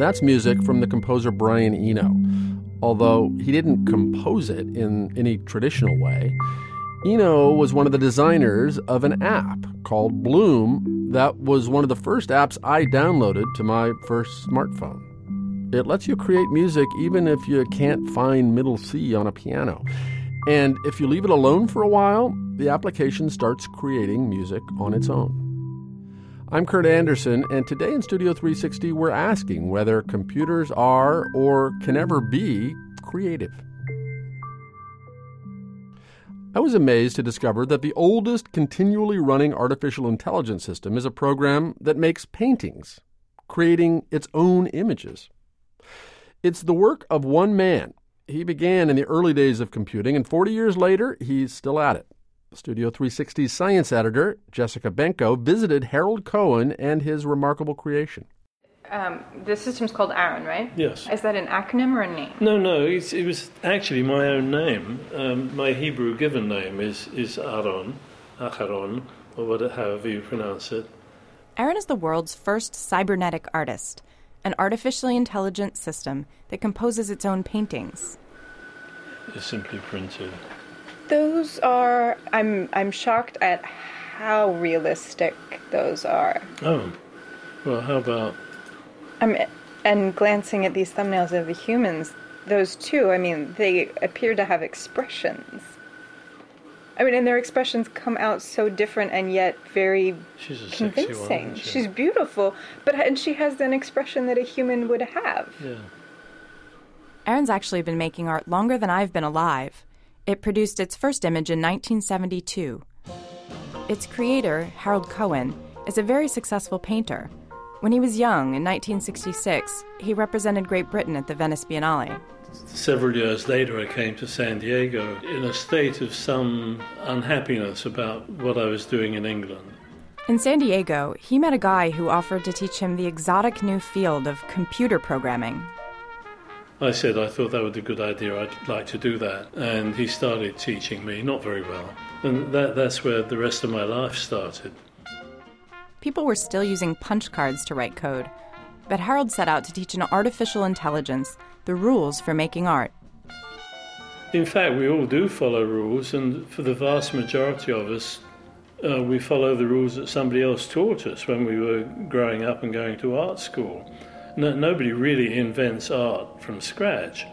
That's music from the composer Brian Eno. Although he didn't compose it in any traditional way, Eno was one of the designers of an app called Bloom that was one of the first apps I downloaded to my first smartphone. It lets you create music even if you can't find middle C on a piano. And if you leave it alone for a while, the application starts creating music on its own. I'm Kurt Andersen, and today in Studio 360, we're asking whether computers are or can ever be creative. I was amazed to discover that the oldest continually running artificial intelligence system is a program that makes paintings, creating its own images. It's the work of one man. He began in the early days of computing, and 40 years later, he's still at it. Studio 360's science editor, Jessica Benko, visited Harold Cohen and his remarkable creation. The system's called Aaron, right? Yes. Is that an acronym or a name? No, it was actually my own name. My Hebrew given name is Aaron, Acharon, or however you pronounce it. Aaron is the world's first cybernetic artist, an artificially intelligent system that composes its own paintings. It's simply printed. Those are... I'm shocked at how realistic those are. Oh, well, how about... And glancing at these thumbnails of the humans, those two, they appear to have expressions. And their expressions come out so different and yet very She's a convincing. Sexy one, She's beautiful, and she has an expression that a human would have. Yeah. Aaron's actually been making art longer than I've been alive. It produced its first image in 1972. Its creator, Harold Cohen, is a very successful painter. When he was young, in 1966, he represented Great Britain at the Venice Biennale. Several years later, I came to San Diego in a state of some unhappiness about what I was doing in England. In San Diego, he met a guy who offered to teach him the exotic new field of computer programming. I said I thought that was a good idea, I'd like to do that. And he started teaching me, not very well. And that's where the rest of my life started. People were still using punch cards to write code, but Harold set out to teach an artificial intelligence the rules for making art. In fact, we all do follow rules, and for the vast majority of us, we follow the rules that somebody else taught us when we were growing up and going to art school. Nobody really invents art from scratch.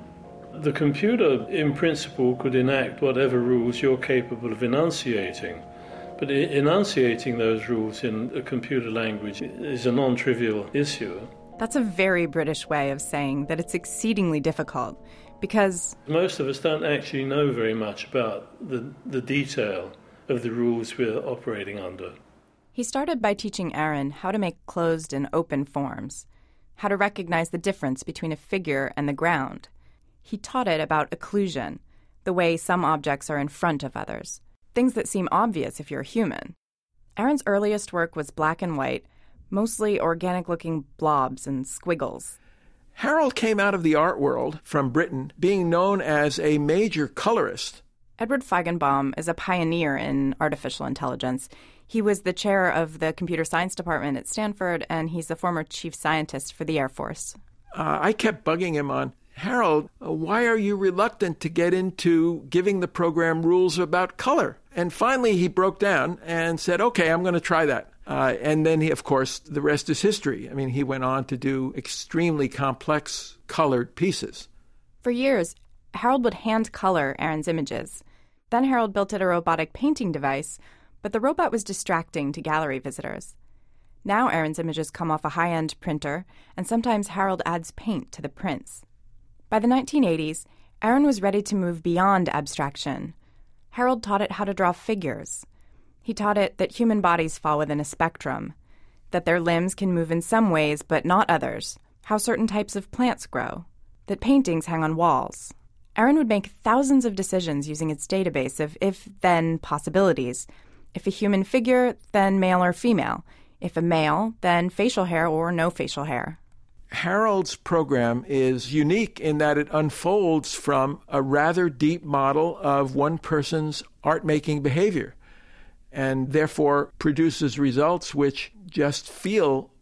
The computer, in principle, could enact whatever rules you're capable of enunciating. But enunciating those rules in a computer language is a non-trivial issue. That's a very British way of saying that it's exceedingly difficult, because most of us don't actually know very much about the detail of the rules we're operating under. He started by teaching Aaron how to make closed and open forms, how to recognize the difference between a figure and the ground. He taught it about occlusion, the way some objects are in front of others, things that seem obvious if you're human. Aaron's earliest work was black and white, mostly organic-looking blobs and squiggles. Harold came out of the art world from Britain, being known as a major colorist. Edward Feigenbaum is a pioneer in artificial intelligence. He was the chair of the computer science department at Stanford, and he's the former chief scientist for the Air Force. I kept bugging him on, Harold, why are you reluctant to get into giving the program rules about color? And finally he broke down and said, okay, I'm going to try that. And then, of course, the rest is history. He went on to do extremely complex colored pieces. For years, Harold would hand color Aaron's images. Then Harold built a robotic painting device, but the robot was distracting to gallery visitors. Now Aaron's images come off a high-end printer, and sometimes Harold adds paint to the prints. By the 1980s, Aaron was ready to move beyond abstraction. Harold taught it how to draw figures. He taught it that human bodies fall within a spectrum, that their limbs can move in some ways but not others, how certain types of plants grow, that paintings hang on walls. Aaron would make thousands of decisions using its database of if-then possibilities. If a human figure, then male or female. If a male, then facial hair or no facial hair. Harold's program is unique in that it unfolds from a rather deep model of one person's art-making behavior, and therefore produces results which just feel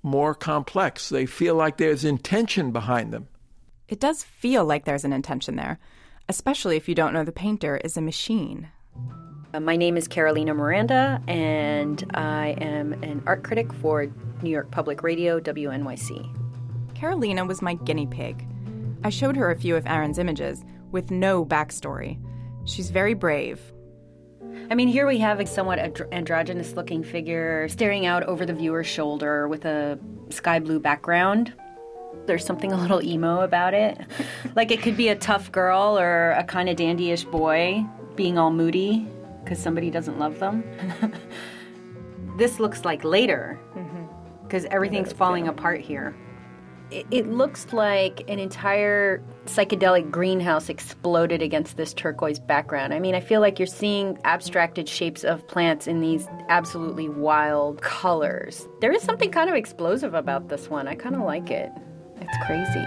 more complex. They feel like there's intention behind them. It does feel like there's an intention there, especially if you don't know the painter is a machine. My name is Carolina Miranda, and I am an art critic for New York Public Radio, WNYC. Carolina was my guinea pig. I showed her a few of Aaron's images with no backstory. She's very brave. I mean, here we have a somewhat androgynous-looking figure staring out over the viewer's shoulder with a sky blue background. There's something a little emo about it. Like it could be a tough girl or a kind of dandyish boy being all moody because somebody doesn't love them. This looks like later because everything's falling apart here. It looks like an entire psychedelic greenhouse exploded against this turquoise background. I mean, I feel like you're seeing abstracted shapes of plants in these absolutely wild colors. There is something kind of explosive about this one. I kind of like it. It's crazy.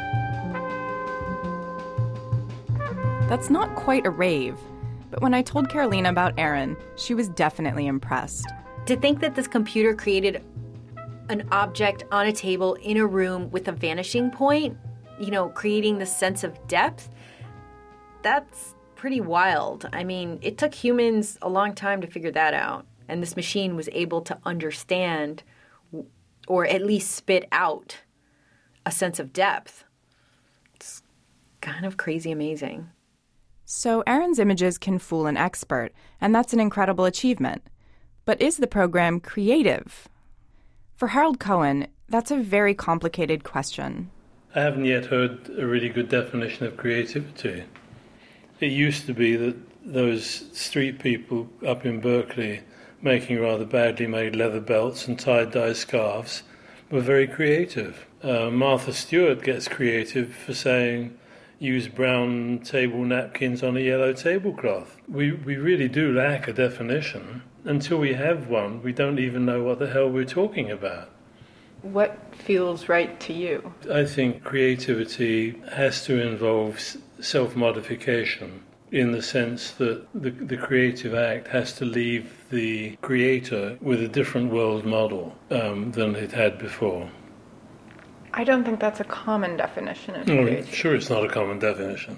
That's not quite a rave, but when I told Carolina about Aaron, she was definitely impressed. To think that this computer created an object on a table in a room with a vanishing point, you know, creating this sense of depth, that's pretty wild. I mean, it took humans a long time to figure that out, and this machine was able to understand or at least spit out a sense of depth. It's kind of crazy amazing. So Aaron's images can fool an expert, and that's an incredible achievement. But is the program creative? For Harold Cohen, that's a very complicated question. I haven't yet heard a really good definition of creativity. It used to be that those street people up in Berkeley making rather badly made leather belts and tie-dye scarves were very creative. Martha Stewart gets creative for saying, use brown table napkins on a yellow tablecloth. We really do lack a definition. Until we have one, we don't even know what the hell we're talking about. What feels right to you? I think creativity has to involve self-modification in the sense that the creative act has to leave the creator with a different world model than it had before. I don't think that's a common definition of creativity. Sure, it's not a common definition.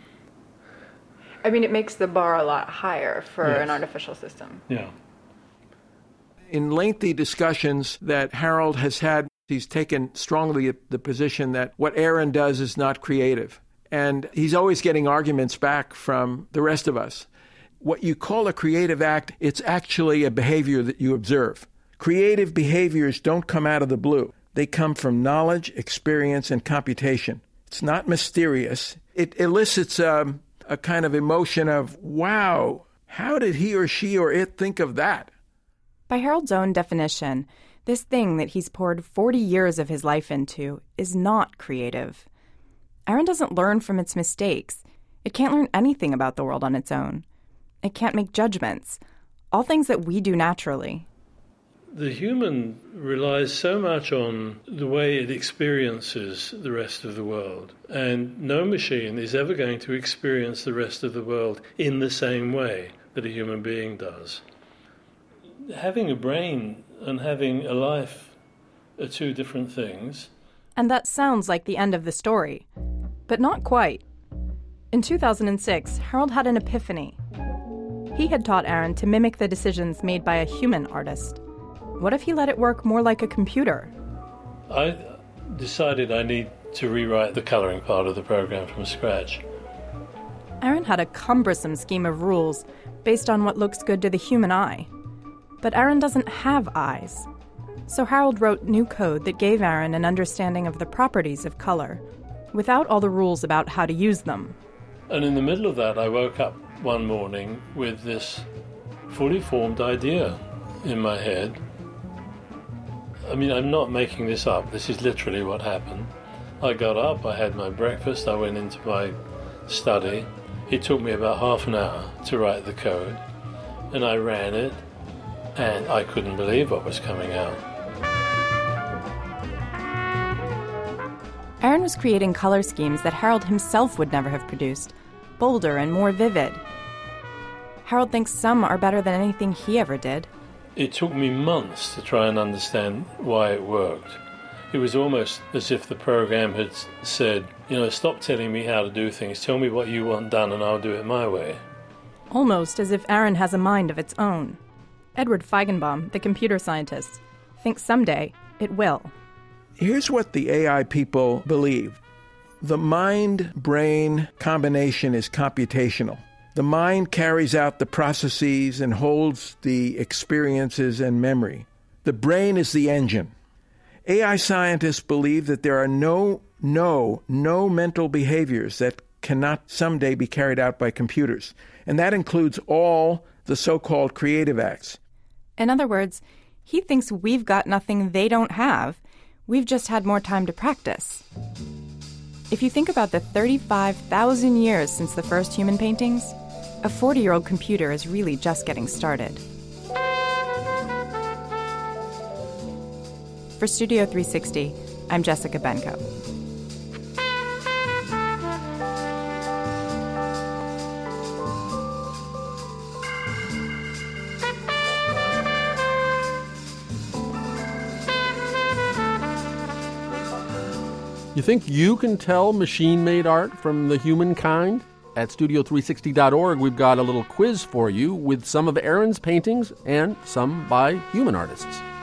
I mean, it makes the bar a lot higher for Yes. an artificial system. Yeah. In lengthy discussions that Harold has had, he's taken strongly the position that what Aaron does is not creative. And he's always getting arguments back from the rest of us. What you call a creative act, it's actually a behavior that you observe. Creative behaviors don't come out of the blue. They come from knowledge, experience, and computation. It's not mysterious. It elicits a kind of emotion of, wow, how did he or she or it think of that? By Harold's own definition, this thing that he's poured 40 years of his life into is not creative. Aaron doesn't learn from its mistakes. It can't learn anything about the world on its own. It can't make judgments, all things that we do naturally. The human relies so much on the way it experiences the rest of the world, and no machine is ever going to experience the rest of the world in the same way that a human being does. Having a brain and having a life are two different things. And that sounds like the end of the story, but not quite. In 2006, Harold had an epiphany. He had taught Aaron to mimic the decisions made by a human artist. What if he let it work more like a computer? I decided I need to rewrite the coloring part of the program from scratch. Aaron had a cumbersome scheme of rules based on what looks good to the human eye. But Aaron doesn't have eyes. So Harold wrote new code that gave Aaron an understanding of the properties of color, without all the rules about how to use them. And in the middle of that, I woke up one morning with this fully formed idea in my head. I mean, I'm not making this up. This is literally what happened. I got up, I had my breakfast, I went into my study. It took me about half an hour to write the code, and I ran it, and I couldn't believe what was coming out. Aaron was creating color schemes that Harold himself would never have produced, bolder and more vivid. Harold thinks some are better than anything he ever did. It took me months to try and understand why it worked. It was almost as if the program had said, stop telling me how to do things, tell me what you want done and I'll do it my way. Almost as if Aaron has a mind of its own. Edward Feigenbaum, the computer scientist, thinks someday it will. Here's what the AI people believe. The mind-brain combination is computational. The mind carries out the processes and holds the experiences and memory. The brain is the engine. AI scientists believe that there are no mental behaviors that cannot someday be carried out by computers. And that includes all the so-called creative acts. In other words, he thinks we've got nothing they don't have. We've just had more time to practice. If you think about the 35,000 years since the first human paintings, a 40-year-old computer is really just getting started. For Studio 360, I'm Jessica Benko. You think you can tell machine-made art from the human kind? At Studio360.org, we've got a little quiz for you with some of Aaron's paintings and some by human artists.